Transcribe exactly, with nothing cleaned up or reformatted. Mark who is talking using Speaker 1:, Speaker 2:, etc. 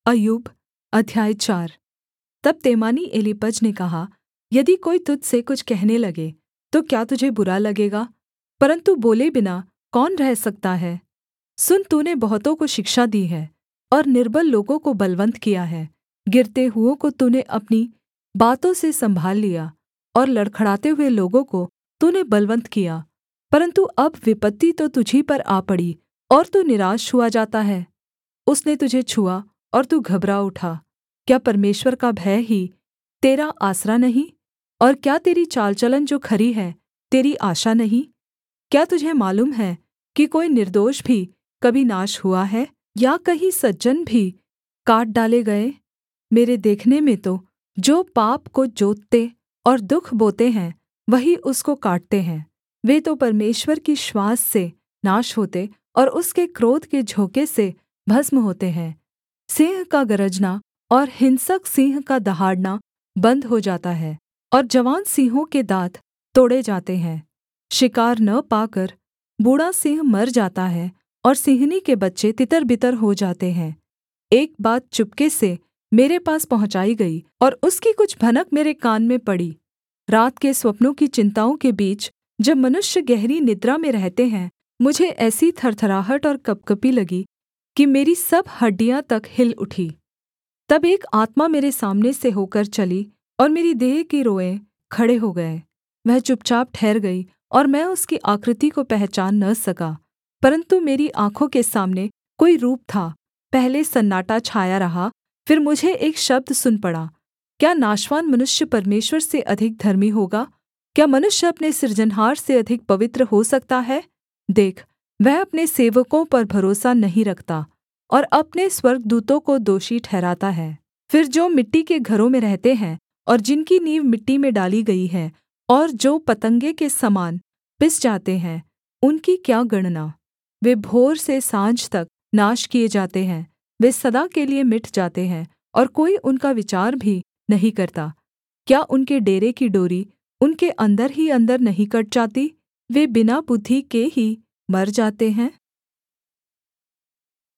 Speaker 1: अय्यूब अध्याय चार। तब तेमानी एलीपज ने कहा, यदि कोई तुझ से कुछ कहने लगे तो क्या तुझे बुरा लगेगा? परन्तु बोले बिना कौन रह सकता है? सुन, तूने बहुतों को शिक्षा दी है और निर्बल लोगों को बलवन्त किया है। गिरते हुओं को तूने अपनी बातों से सम्भाल लिया और लड़खड़ाते हुए लोगों को तूने बलवन्त किया। परन्तु अब विपत्ति तो तुझी पर आ पड़ी और तू निराश हुआ जाता है। उसने तुझे छुआ और तू घबरा उठा। क्या परमेश्वर का भय ही तेरा आसरा नहीं? और क्या तेरी चाल चलन जो खरी है तेरी आशा नहीं? क्या तुझे मालूम है कि कोई निर्दोष भी कभी नाश हुआ है, या कहीं सज्जन भी काट डाले गए? मेरे देखने में तो जो पाप को जोतते और दुःख बोते हैं वही उसको काटते हैं। वे तो परमेश्वर की श्वास से नाश होते और उसके क्रोध के झोंके से भस्म होते हैं। सिंह का गरजना और हिंसक सिंह का दहाड़ना बन्द हो जाता है, और जवान सिंहों के दाँत तोड़े जाते हैं। शिकार न पाकर बूढ़ा सिंह मर जाता है और सिंहनी के बच्चे तितरबितर हो जाते हैं। एक बात चुपके से मेरे पास पहुँचाई गई और उसकी कुछ भनक मेरे कान में पड़ी। रात के स्वप्नों की चिन्ताओं के बीच जब मनुष्य गहरी निद्रा में रहते हैं, मुझे ऐसी थरथराहट और कँपकँपी लगी कि मेरी सब हड्डियाँ तक हिल उठी। तब एक आत्मा मेरे सामने से होकर चली और मेरी देह के रोएँ खड़े हो गए। वह चुपचाप ठहर गई और मैं उसकी आकृति को पहचान न सका, परन्तु मेरी आँखों के सामने कोई रूप था। पहले सन्नाटा छाया रहा, फिर मुझे एक शब्द सुन पड़ा, क्या नाशवान मनुष्य परमेश्वर से अधिक धर्मी होगा? क्या मनुष्य अपने सृजनहार से अधिक पवित्र हो सकता है? देख, वह अपने सेवकों पर भरोसा नहीं रखता और अपने स्वर्गदूतों को दोषी ठहराता है। फिर जो मिट्टी के घरों में रहते हैं और जिनकी नींव मिट्टी में डाली गई है और जो पतंगे के समान पिस जाते हैं, उनकी क्या गणना? वे भोर से साँझ तक नाश किए जाते हैं। वे सदा के लिए मिट जाते हैं और कोई उनका विचार भी नहीं करता। क्या उनके डेरे की डोरी उनके अन्दर ही अन्दर नहीं कट जाती? वे बिना बुद्धि के ही मर जाते हैं।